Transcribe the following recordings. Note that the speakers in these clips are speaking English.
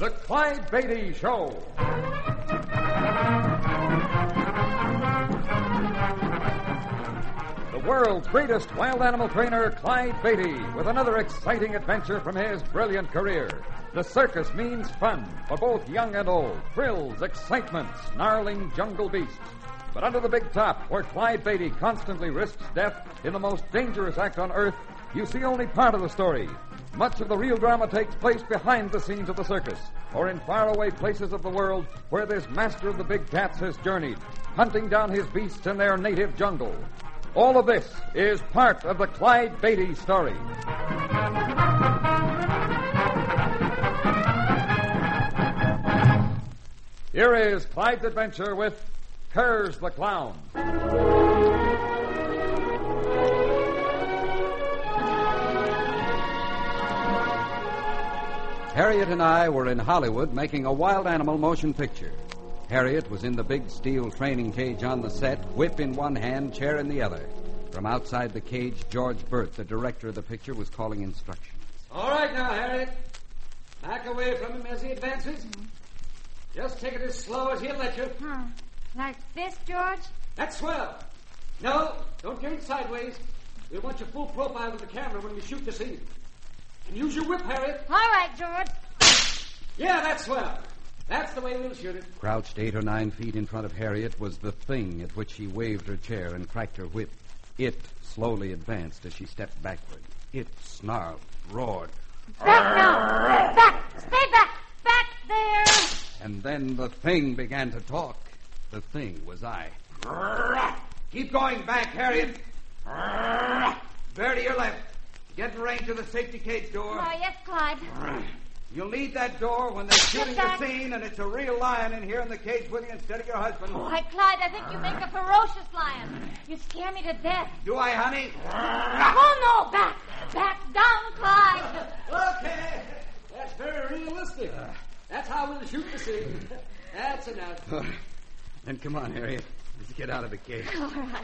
The Clyde Beatty Show. The world's greatest wild animal trainer, Clyde Beatty, with another exciting adventure from his brilliant career. The circus means fun for both young and old. Thrills, excitement, snarling jungle beasts. But under the big top, where Clyde Beatty constantly risks death in the most dangerous act on earth, you see only part of the story. Much of the real drama takes place behind the scenes of the circus, or in faraway places of the world where this master of the big cats has journeyed, hunting down his beasts in their native jungle. All of this is part of the Clyde Beatty story. Here is Clyde's adventure with Kurz the Clown. Harriet and I were in Hollywood making a wild animal motion picture. Harriet was in the big steel training cage on the set, whip in one hand, chair in the other. From outside the cage, George Burt, the director of the picture, was calling instructions. All right now, Harriet. Back away from him as he advances. Just take it as slow as he'll let you. Like this, George? That's swell. No, don't turn sideways. We want your full profile with the camera when we shoot the scene. And use your whip, Harriet. All right, George. Yeah, that's swell. That's the way we'll shoot it. Crouched 8 or 9 feet in front of Harriet was the thing at which she waved her chair and cracked her whip. It slowly advanced as she stepped backward. It snarled, roared. Back now! Back! Stay back! Back there! And then the thing began to talk. The thing was I. Keep going back, Harriet. Bear to your left. Get in range of the safety cage door. Oh, yes, Clyde. You'll need that door when they're shooting the scene and it's a real lion in here in the cage with you instead of your husband. Why, Clyde, I think you make a ferocious lion. You scare me to death. Do I, honey? Oh, no, back. Back down, Clyde. Okay. That's very realistic. That's how we'll shoot the scene. That's enough. Then come on, Harriet. Let's get out of the cage. All right.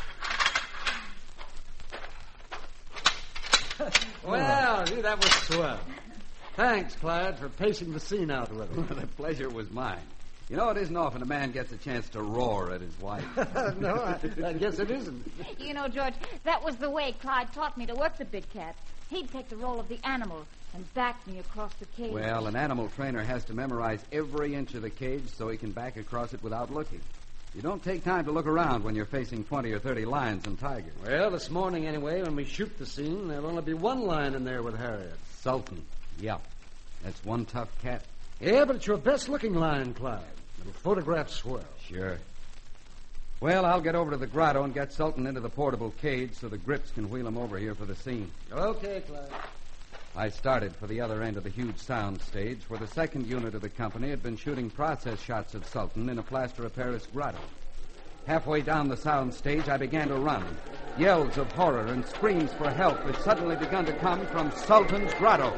Well, gee, that was swell. Thanks, Clyde, for pacing the scene out with me. The pleasure was mine. You know, it isn't often a man gets a chance to roar at his wife. No, I guess it isn't. You know, George, that was the way Clyde taught me to work the big cat. He'd take the role of the animal and back me across the cage. Well, an animal trainer has to memorize every inch of the cage so he can back across it without looking. You don't take time to look around when you're facing 20 or 30 lions and tigers. Well, this morning, anyway, when we shoot the scene, there'll only be one lion in there with Harriet. Sultan. Yeah. That's one tough cat. Yeah, but it's your best-looking lion, Clyde. It'll photograph swell. Sure. Well, I'll get over to the grotto and get Sultan into the portable cage so the grips can wheel him over here for the scene. Okay, Clyde. I started for the other end of the huge sound stage where the second unit of the company had been shooting process shots of Sultan in a plaster of Paris grotto. Halfway down the sound stage, I began to run. Yells of horror and screams for help had suddenly begun to come from Sultan's grotto.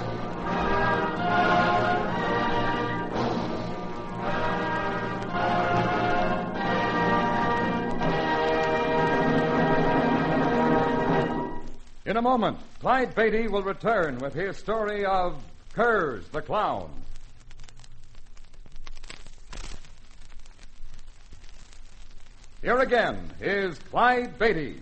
In a moment, Clyde Beatty will return with his story of Kurz the Clown. Here again is Clyde Beatty.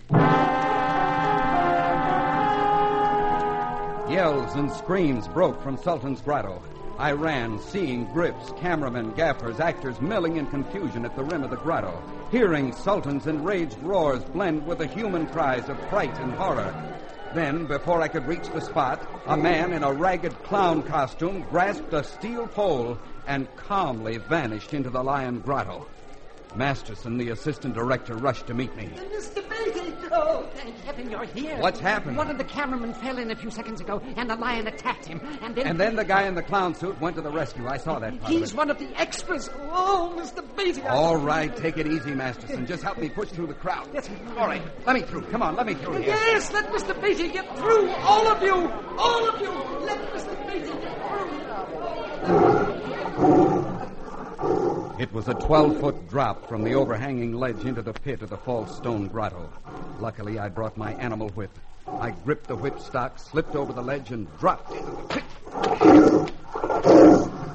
Yells and screams broke from Sultan's grotto. I ran, seeing grips, cameramen, gaffers, actors milling in confusion at the rim of the grotto, hearing Sultan's enraged roars blend with the human cries of fright and horror. Then, before I could reach the spot, a man in a ragged clown costume grasped a steel pole and calmly vanished into the lion grotto. Masterson, the assistant director, rushed to meet me. Mr. Beatty! Oh, thank heaven you're here. What's happened? One of the cameramen fell in a few seconds ago, and the lion attacked him. And then the guy in the clown suit went to the rescue. I saw that part He's of it. one of the extras. Oh, Mr. Beatty. All right, take it easy, Masterson. Just help me push through the crowd. Yes. All right, let me through. Come on, let me through here. Yes, let Mr. Beatty get through. All of you. All of you. Let Mr. Beatty get through. It was a 12-foot drop from the overhanging ledge into the pit of the false stone grotto. Luckily, I brought my animal whip. I gripped the whip stock, slipped over the ledge, and dropped into the pit.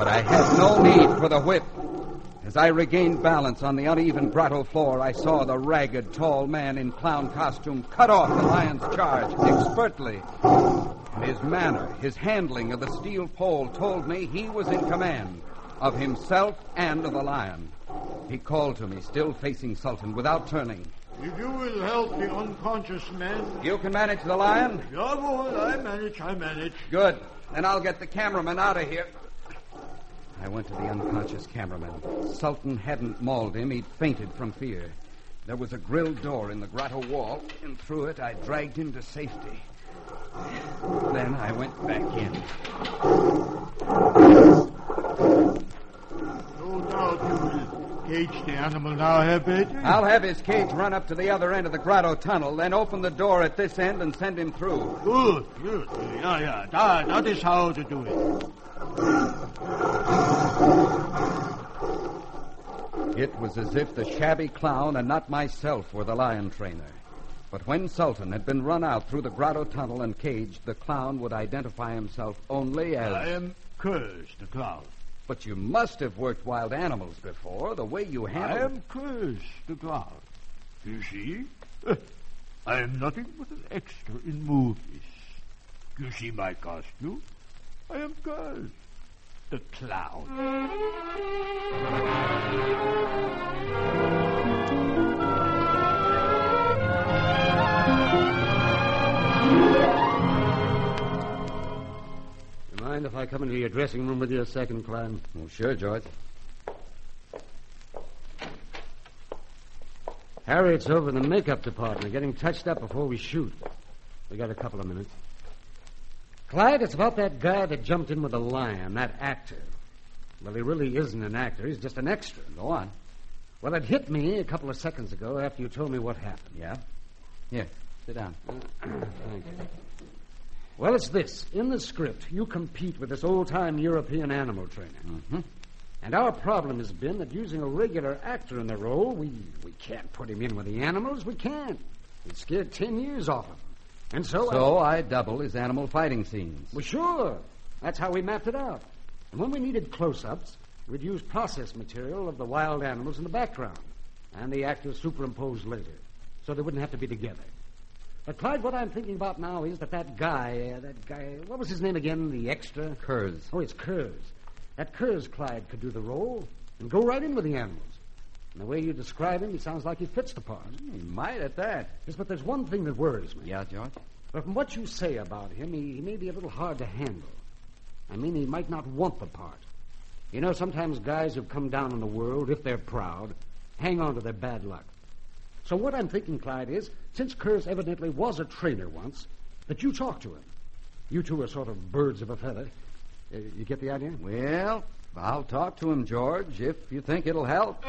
I had no need for the whip. As I regained balance on the uneven grotto floor, I saw the ragged, tall man in clown costume cut off the lion's charge expertly. And his manner, his handling of the steel pole told me he was in command of himself and of the lion. He called to me, still facing Sultan, without turning. If you will help the unconscious man... You can manage the lion? Jawohl, I manage. Good. Then I'll get the cameraman out of here. I went to the unconscious cameraman. Sultan hadn't mauled him. He'd fainted from fear. There was a grilled door in the grotto wall, and through it I dragged him to safety. Then I went back in. No doubt you will cage the animal now, Herr Bader. I'll have his cage run up to the other end of the grotto tunnel, then open the door at this end and send him through. Good. Yeah. That is how to do it. It was as if the shabby clown and not myself were the lion trainer. But when Sultan had been run out through the grotto tunnel and caged, the clown would identify himself only as... I am Kurz, the clown. But you must have worked wild animals before, the way you handle... I am Kurz, the clown. You see? I am nothing but an extra in movies. You see my costume? I am Kurz, the clown. Mind if I come into your dressing room with you a second, Clyde? Oh, sure, George. Harriet's over in the makeup department, getting touched up before we shoot. We got a couple of minutes. Clyde, it's about that guy that jumped in with the lion, that actor. Well, he really isn't an actor. He's just an extra. Go on. Well, it hit me a couple of seconds ago after you told me what happened. Yeah? Here, sit down. Thank you. Well, it's this. In the script, you compete with this old-time European animal trainer. Mm-hmm. And our problem has been that using a regular actor in the role, we can't put him in with the animals. We can't. We'd scared 10 years off him. And so I double his animal fighting scenes. Well, sure. That's how we mapped it out. And when we needed close-ups, we'd use process material of the wild animals in the background, and the actors superimposed later, so they wouldn't have to be together. But, Clyde, what I'm thinking about now is that guy, what was his name again, the extra? Kurz. Oh, it's Kurz. That Kurz, Clyde, could do the role and go right in with the animals. And the way you describe him, he sounds like he fits the part. He might at that. Yes, but there's one thing that worries me. Yeah, George? But from what you say about him, he may be a little hard to handle. I mean, he might not want the part. You know, sometimes guys who've come down in the world, if they're proud, hang on to their bad luck. So what I'm thinking, Clyde, is, since Kurz evidently was a trainer once, that you talk to him. You two are sort of birds of a feather. You get the idea? Well, I'll talk to him, George, if you think it'll help.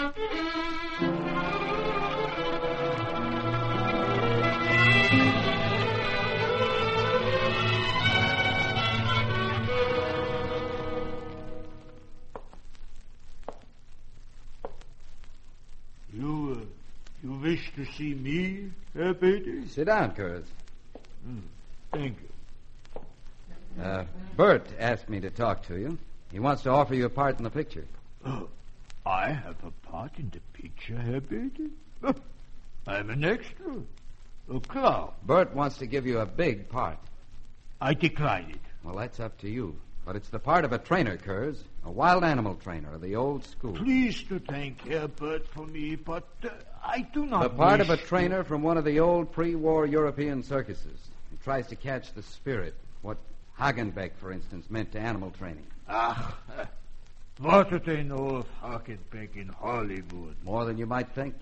You wish to see me, Herr Bader? Sit down, Kurz. Thank you. Bert asked me to talk to you. He wants to offer you a part in the picture. I have a part in the picture, Herr Bader? I'm an extra. A clown. Bert wants to give you a big part. I decline it. Well, that's up to you. But it's the part of a trainer, Kurz. A wild animal trainer of the old school. Please to thank Herr Bert for me, but I do not The part of a wish trainer from one of the old pre-war European circuses. He tries to catch the spirit. What Hagenbeck, for instance, meant to animal training. What do they know of Hagenbeck in Hollywood? More than you might think.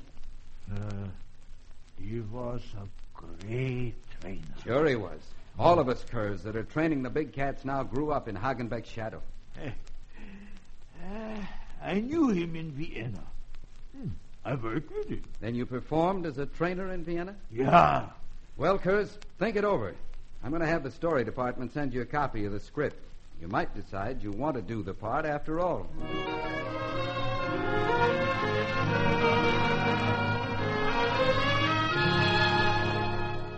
He was a great trainer. Sure he was. All of us curs that are training the big cats now grew up in Hagenbeck's shadow. I knew him in Vienna. I worked with him. Then you performed as a trainer in Vienna? Yeah. Well, Kurz, think it over. I'm going to have the story department send you a copy of the script. You might decide you want to do the part after all.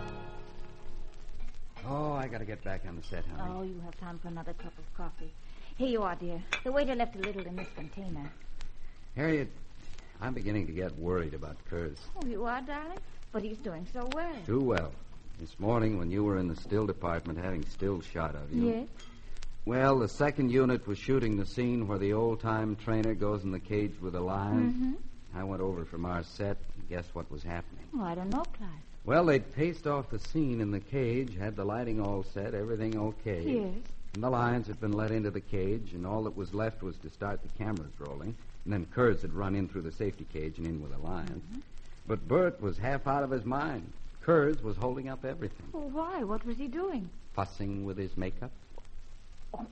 Oh, I got to get back on the set, honey. Oh, you have time for another cup of coffee. Here you are, dear. The waiter left a little in this container. Harriet, I'm beginning to get worried about Kurz. Oh, you are, darling? But he's doing so well. Too well. This morning when you were in the still department having still shot of you. Yes? Well, the second unit was shooting the scene where the old-time trainer goes in the cage with the lions. Mm-hmm. I went over from our set and guess what was happening. Oh, I don't know, Clyde. Well, they'd paced off the scene in the cage, had the lighting all set, everything okay. Yes. And the lions had been let into the cage, and all that was left was to start the cameras rolling. And then Kurz had run in through the safety cage and in with the lions. Mm-hmm. But Bert was half out of his mind. Kurz was holding up everything. Oh, why? What was he doing? Fussing with his makeup. Oh,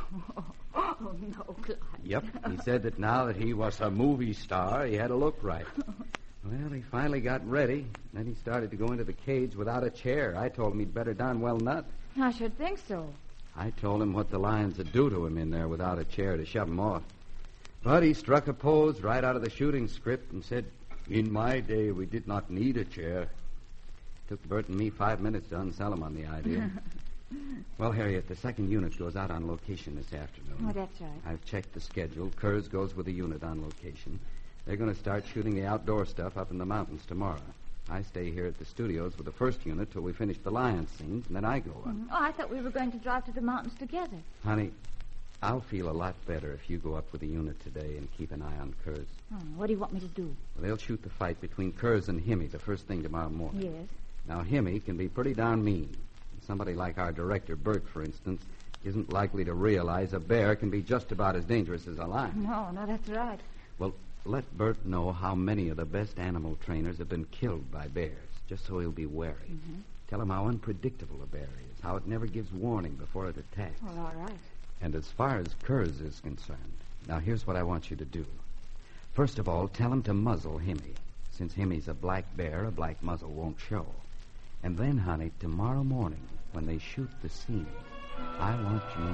oh no, Clyde. Yep. He said that now that he was a movie star, he had to look right. Well, he finally got ready. Then he started to go into the cage without a chair. I told him he'd better darn well nut. I should think so. I told him what the lions would do to him in there without a chair to shove him off. But he struck a pose right out of the shooting script and said, "In my day, we did not need a chair." Took Bert and me 5 minutes to unsell him on the idea. Well, Harriet, the second unit goes out on location this afternoon. Oh, that's right. I've checked the schedule. Kurz goes with the unit on location. They're going to start shooting the outdoor stuff up in the mountains tomorrow. I stay here at the studios with the first unit till we finish the lion scenes, and then I go up. Oh, I thought we were going to drive to the mountains together. Honey, I'll feel a lot better if you go up with the unit today and keep an eye on Kurz. Oh, what do you want me to do? Well, they'll shoot the fight between Kurz and Himmy the first thing tomorrow morning. Yes. Now, Himmy can be pretty darn mean. Somebody like our director, Bert, for instance, isn't likely to realize a bear can be just about as dangerous as a lion. No, that's right. Well, let Bert know how many of the best animal trainers have been killed by bears, just so he'll be wary. Mm-hmm. Tell him how unpredictable a bear is, how it never gives warning before it attacks. Well, all right. And as far as Kurz is concerned, now here's what I want you to do. First of all, tell him to muzzle Himmy. Since Himmy's a black bear, a black muzzle won't show. And then, honey, tomorrow morning, when they shoot the scene, I want you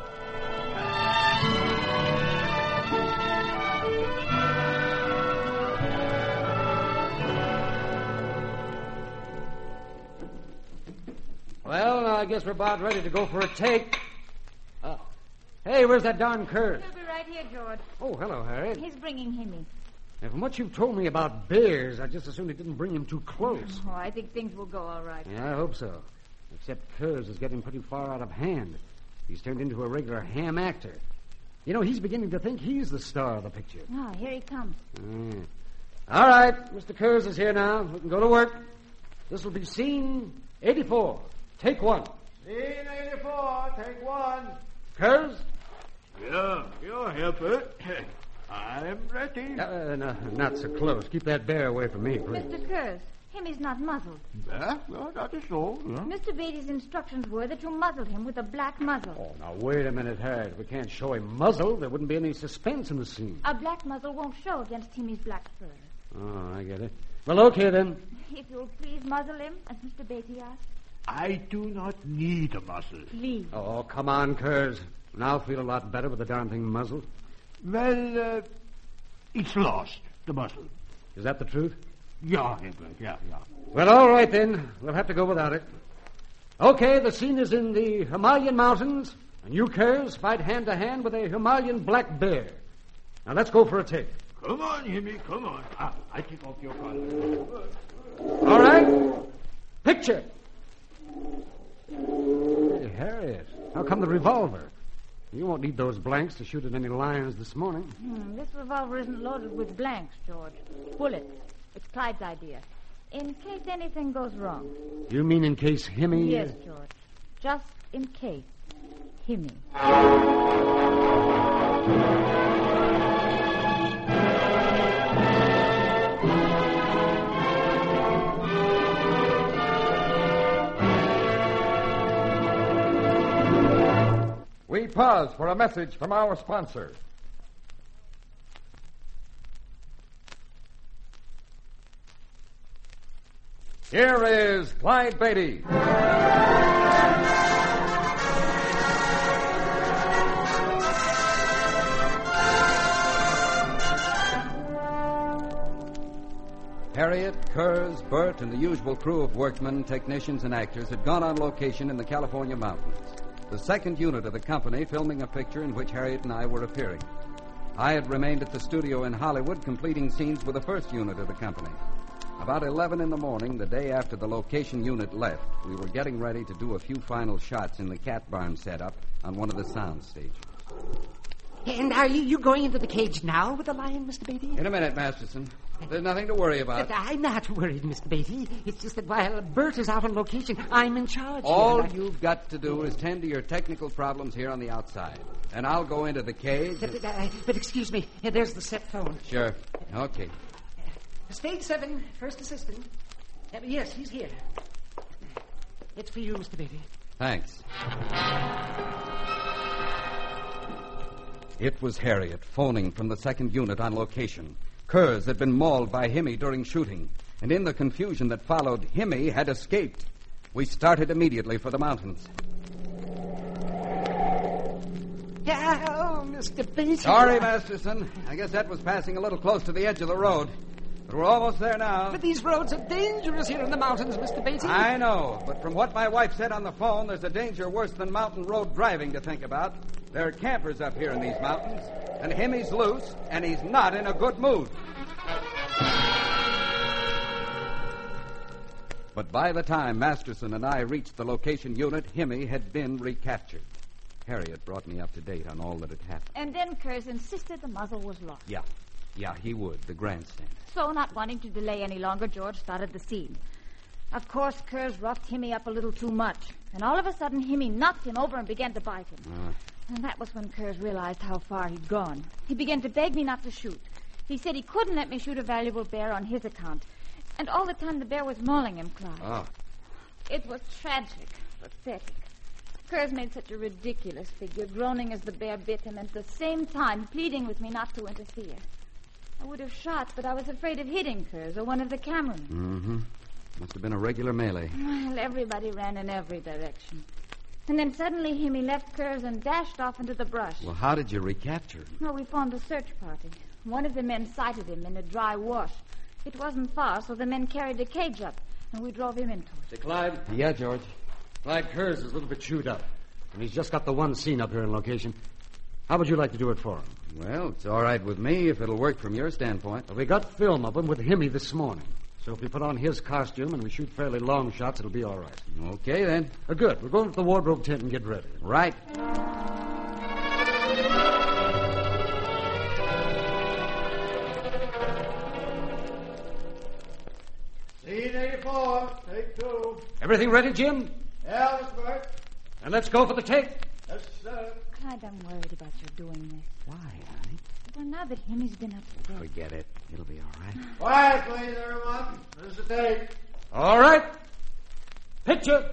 Well, I guess we're about ready to go for a take. Hey, where's that darn Kurz? He'll be right here, George. Oh, hello, Harriet. He's bringing Himmy. And from what you've told me about bears, I just assumed he didn't bring him too close. Oh, I think things will go all right. Yeah, I hope so. Except Kurz is getting pretty far out of hand. He's turned into a regular ham actor. You know, he's beginning to think he's the star of the picture. Oh, here he comes. All right, Mr. Kurz is here now. We can go to work. This will be scene 84. Take one. Scene 84, take one. Kurz? Yeah, you're here, Bert. I'm ready. No, not so close. Keep that bear away from me, please. Mr. Kurz, Himmy's not muzzled. Yeah, well, that is all. Yeah. Mr. Beatty's instructions were that you muzzle him with a black muzzle. Oh, now, wait a minute, Harriet. We can't show him muzzled. There wouldn't be any suspense in the scene. A black muzzle won't show against Himmy's black fur. Oh, I get it. Well, okay, then. If you'll please muzzle him, as Mr. Beatty asked. I do not need a muzzle. Please. Oh, come on, Kurz. Now I'll feel a lot better with the darn thing muzzled. Well, it's lost, the muzzle. Is that the truth? Yeah, Bert, yeah. Well, all right, then. We'll have to go without it. Okay, the scene is in the Himalayan mountains, and you, Kurz, fight hand-to-hand with a Himalayan black bear. Now, let's go for a take. Come on, Himmy, come on. I take off your collar. All right. Picture. Hey, Harriet, how come the revolver? You won't need those blanks to shoot at any lions this morning. This revolver isn't loaded with blanks, George. Bullets. It's Clyde's idea. In case anything goes wrong. You mean in case Himmy... Yes, George. Just in case. Himmy. We pause for a message from our sponsor. Here is Clyde Beatty. Harriet, Kurz, Bert, and the usual crew of workmen, technicians, and actors had gone on location in the California mountains. the second unit of the company filming a picture in which Harriet and I were appearing. I had remained at the studio in Hollywood completing scenes with the first unit of the company. About 11 in the morning, the day after the location unit left, we were getting ready to do a few final shots in the cat barn setup on one of the sound stages. And are you going into the cage now with the lion, Mr. Beatty? In a minute, Masterson. There's nothing to worry about. But I'm not worried, Mr. Beatty. It's just that while Bert is out on location, I'm in charge. All you've got to do is tend to your technical problems here on the outside. And I'll go into the cage. But excuse me, there's the set phone. Sure. Okay. Stage 7, first assistant. Yes, he's here. It's for you, Mr. Beatty. Thanks. It was Harriet phoning from the second unit on location. Kurz had been mauled by Himmy during shooting, and in the confusion that followed, Himmy had escaped. We started immediately for the mountains. Oh, Mr. Beatty. Sorry, Masterson. I guess that was passing a little close to the edge of the road. But we're almost there now. But these roads are dangerous here in the mountains, Mr. Beatty. I know, but from what my wife said on the phone, there's a danger worse than mountain road driving to think about. There are campers up here in these mountains, and Himmy's loose, and he's not in a good mood. But by the time Masterson and I reached the location unit, Himmy had been recaptured. Harriet brought me up to date on all that had happened. And then Kurz insisted the muzzle was lost. Yeah, he would, the grandstand. So, not wanting to delay any longer, George started the scene. Of course, Kurz roughed Himmy up a little too much. And all of a sudden, Himmy knocked him over and began to bite him. And that was when Kurz realized how far he'd gone. He began to beg me not to shoot. He said he couldn't let me shoot a valuable bear on his account. And all the time the bear was mauling him, Clyde. Oh. It was tragic, pathetic. Kurz made such a ridiculous figure, groaning as the bear bit him, and at the same time pleading with me not to interfere. I would have shot, but I was afraid of hitting Kurz or one of the cameramen. Mm-hmm. Must have been a regular melee. Well, everybody ran in every direction. And then suddenly Himmy left Kurz and dashed off into the brush. Well, how did you recapture him? Well, we formed a search party. One of the men sighted him in a dry wash. It wasn't far, so the men carried the cage up, and we drove him into it. Say, Clyde. Yeah, George. Clyde Kurz is a little bit chewed up, and he's just got the one scene up here in location. How would you like to do it for him? Well, it's all right with me if it'll work from your standpoint. Well, we got film of him with Himmy this morning. So if we put on his costume and we shoot fairly long shots, it'll be all right. Okay, then. Good. We're going to the wardrobe tent and get ready. Right. Scene 84, take 2. Everything ready, Jim? Yeah, Mr. Burt. And let's go for the take. Yes, sir. Clyde, I'm worried about your doing this. Why, honey? Well, now that Himmy's been up to bed. Forget it. It'll be all right. Quiet, please, everyone. This is the take. All right. Picture.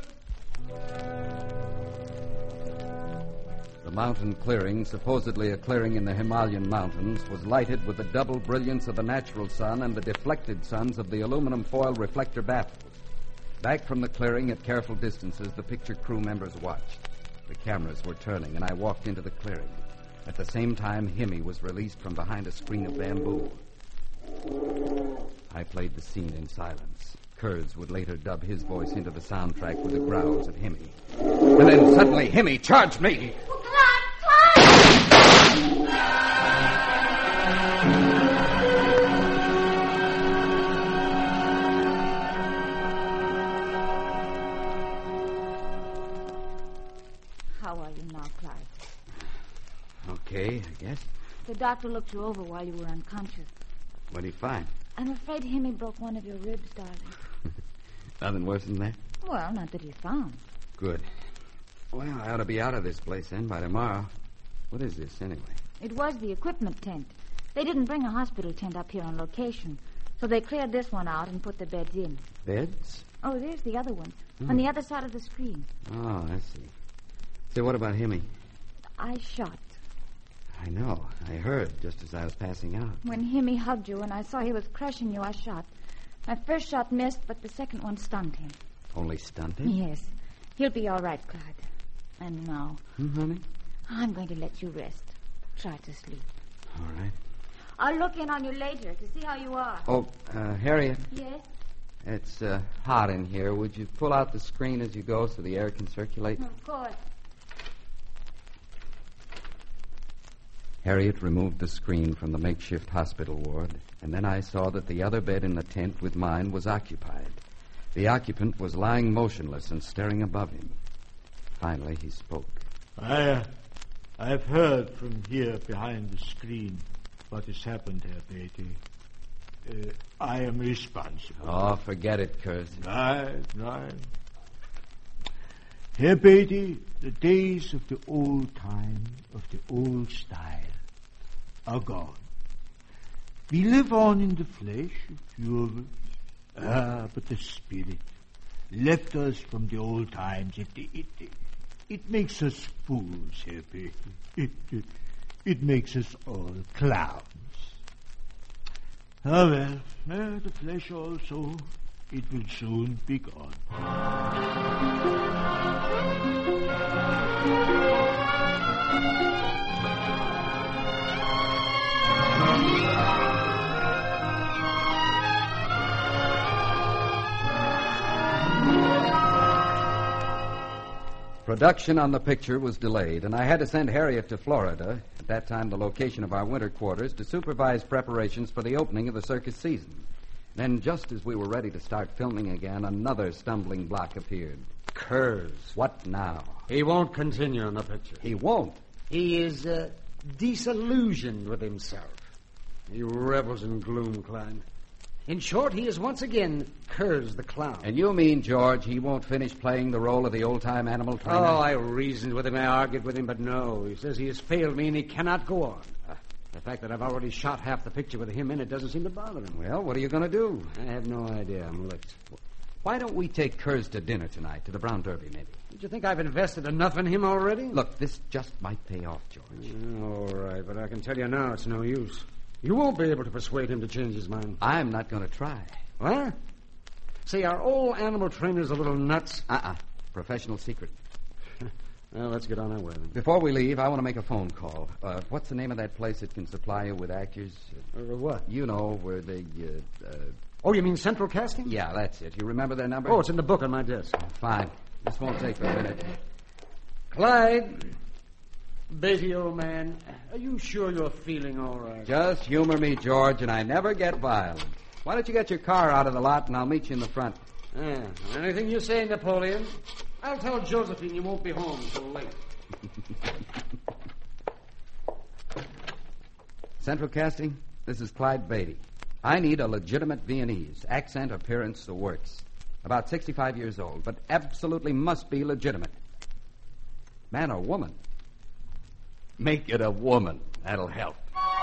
The mountain clearing, supposedly a clearing in the Himalayan mountains, was lighted with the double brilliance of the natural sun and the deflected suns of the aluminum foil reflector baffles. Back from the clearing at careful distances, the picture crew members watched. The cameras were turning, and I walked into the clearing. At the same time, Himmy was released from behind a screen of bamboo. I played the scene in silence. Kurz would later dub his voice into the soundtrack with the growls of Himmy. And then suddenly, Himmy charged me. How are you now, Clyde? Okay, I guess. The doctor looked you over while you were unconscious. What did he find? I'm afraid Himmy broke one of your ribs, darling. Nothing worse than that? Well, not that he's found. Good. Well, I ought to be out of this place then by tomorrow. What is this, anyway? It was the equipment tent. They didn't bring a hospital tent up here on location, so they cleared this one out and put the beds in. Beds? Oh, there's the other one, on the other side of the screen. Oh, I see. Say, what about Himmy? I shot. I know. I heard just as I was passing out. When Himmy hugged you and I saw he was crushing you, I shot. My first shot missed, but the second one stunned him. Only stunned him? Yes. He'll be all right, Clyde. And now, honey? I'm going to let you rest. Try to sleep. All right. I'll look in on you later to see how you are. Oh, Harriet. Yes? It's hot in here. Would you pull out the screen as you go so the air can circulate? Of course. Harriet removed the screen from the makeshift hospital ward, and then I saw that the other bed in the tent with mine was occupied. The occupant was lying motionless and staring above him. Finally, he spoke. I've heard from here behind the screen what has happened, Herr Beatty. I am responsible. Oh, forget it, Kurz. Right. Herr Beatty, the days of the old time, of the old style, are gone. We live on in the flesh, a few of us. But the spirit left us from the old times. It makes us fools, Herr Beatty. It makes us all clowns. Ah, well, the flesh also, it will soon be gone. Production on the picture was delayed, and I had to send Harriet to Florida, at that time the location of our winter quarters, to supervise preparations for the opening of the circus season. Then, just as we were ready to start filming again, another stumbling block appeared. Kurz. What now? He won't continue on the picture. He won't. He is disillusioned with himself. He revels in gloom, Klein. In short, he is once again Kurz the clown. And you mean, George, he won't finish playing the role of the old-time animal trainer? Oh, I reasoned with him, I argued with him, but no. He says he has failed me and he cannot go on. The fact that I've already shot half the picture with him in it doesn't seem to bother him. Well, what are you going to do? I have no idea. I'm licked. Why don't we take Kurz to dinner tonight, to the Brown Derby, maybe? Don't you think I've invested enough in him already? Look, this just might pay off, George. All right, but I can tell you now it's no use. You won't be able to persuade him to change his mind. I'm not going to try. What? See, our old animal trainer's a little nuts. Professional secret. Well, let's get on our way then. Before we leave, I want to make a phone call. What's the name of that place that can supply you with actors? What? You know, where they... Oh, you mean Central Casting? Yeah, that's it. You remember their number? Oh, it's in the book on my desk. Fine. This won't take but a minute. Clyde, Beatty, old man, are you sure you're feeling all right? Just humor me, George, and I never get violent. Why don't you get your car out of the lot, and I'll meet you in the front. Yeah. Anything you say, Napoleon. I'll tell Josephine you won't be home until late. Central Casting, this is Clyde Beatty. I need a legitimate Viennese. Accent, appearance, the works. About 65 years old, but absolutely must be legitimate. Man or woman? Make it a woman. That'll help.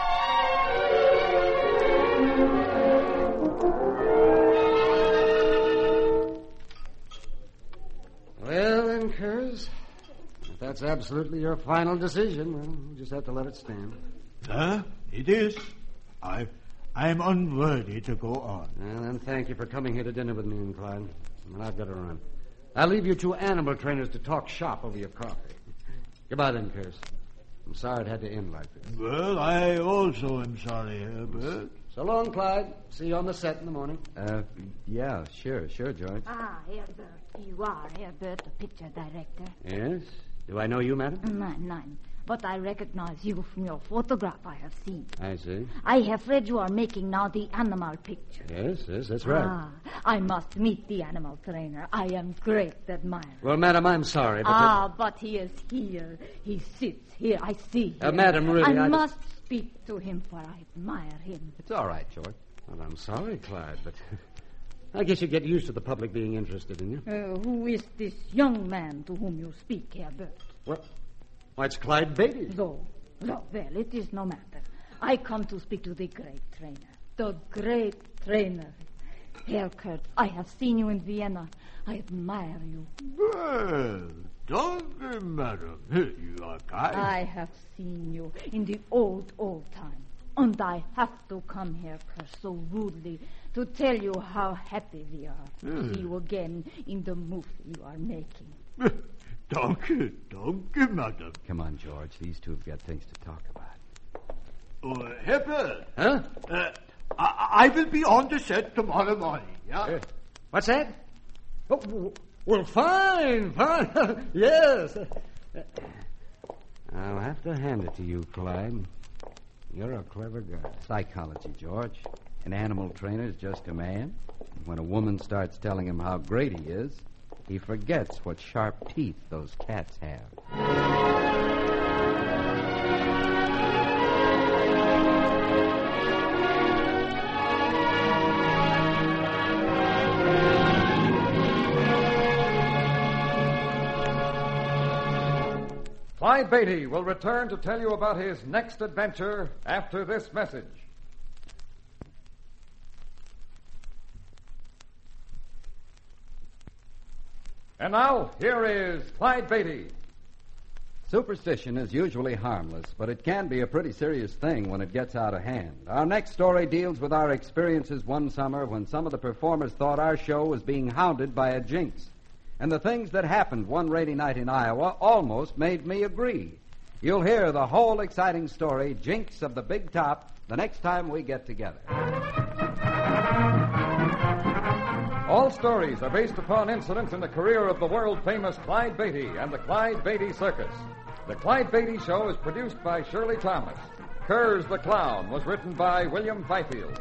Well, then, Kurz, if that's absolutely your final decision, well, we'll just have to let it stand. It is. I am unworthy to go on. Well, then, thank you for coming here to dinner with me and Clyde. Well, I've got to run. I'll leave you two animal trainers to talk shop over your coffee. Goodbye, then, Kurz. I'm sorry it had to end like this. Well, I also am sorry, Herbert. So long, Clyde. See you on the set in the morning. Yeah, sure, George. Herbert. You are Herbert, the picture director. Yes? Do I know you, madam? Nein. But I recognize you from your photograph I have seen. I see. I have read you are making now the animal picture. Yes, that's right. I must meet the animal trainer. I am great admirer. Well, madam, I'm sorry, but... but he is here. He sits here. I see him. Madam, really, I must speak to him, for I admire him. It's all right, George. Well, I'm sorry, Clyde, but... I guess you get used to the public being interested in you. Who is this young man to whom you speak, Herbert? What? Why, it's Clyde Beatty. Well, it is no matter. I come to speak to the great trainer. The great trainer. Herr Kurz, I have seen you in Vienna. I admire you. Well, don't, madam. You are kind. I have seen you in the old time. And I have to come here, Kurz, so rudely, to tell you how happy we are to see you again in the movie you are making. Danke, madam. Come on, George. These two have got things to talk about. Herbert. Huh? I will be on the set tomorrow morning, yeah? What's that? Oh, well, fine. Yes. I'll have to hand it to you, Clyde. You're a clever guy. Psychology, George. An animal trainer is just a man. When a woman starts telling him how great he is, he forgets what sharp teeth those cats have. Clyde Beatty will return to tell you about his next adventure after this message. And now, here is Clyde Beatty. Superstition is usually harmless, but it can be a pretty serious thing when it gets out of hand. Our next story deals with our experiences one summer when some of the performers thought our show was being hounded by a jinx. And the things that happened one rainy night in Iowa almost made me agree. You'll hear the whole exciting story, Jinx of the Big Top, the next time we get together. All stories are based upon incidents in the career of the world-famous Clyde Beatty and the Clyde Beatty Circus. The Clyde Beatty Show is produced by Shirley Thomas. Kurz the Clown was written by William Fifield.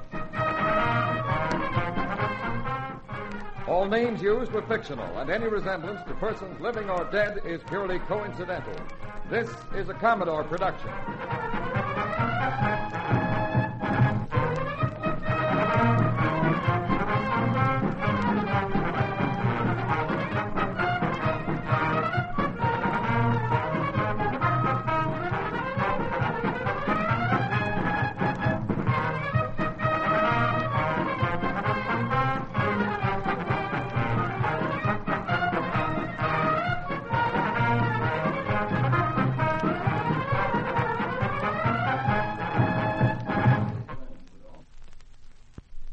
All names used were fictional, and any resemblance to persons living or dead is purely coincidental. This is a Commodore production.